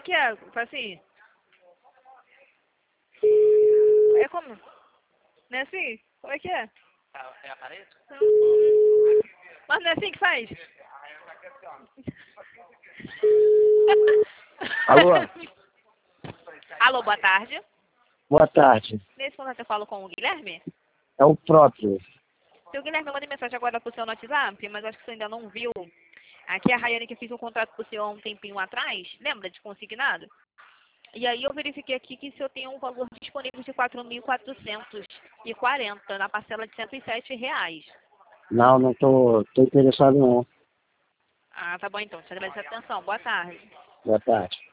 que é? Faz assim. É como? Não é assim? Como é que é? É a parede? Mas não é assim que faz? Alô? Alô, boa tarde. Boa tarde. Nesse momento eu falo com o Guilherme. É o próprio. Seu Guilherme, eu mandei mensagem agora pro seu no WhatsApp, mas acho que você ainda não viu. Aqui é a Rayane que eu fiz um contrato com o senhor há um tempinho atrás. Lembra de consignado? E aí eu verifiquei aqui que o senhor tem um valor disponível de R$ 4.440 na parcela de R$ 107. Não, não tô interessado não. Ah, tá bom então. Deixa eu agradecer a atenção. Boa tarde. Boa tarde.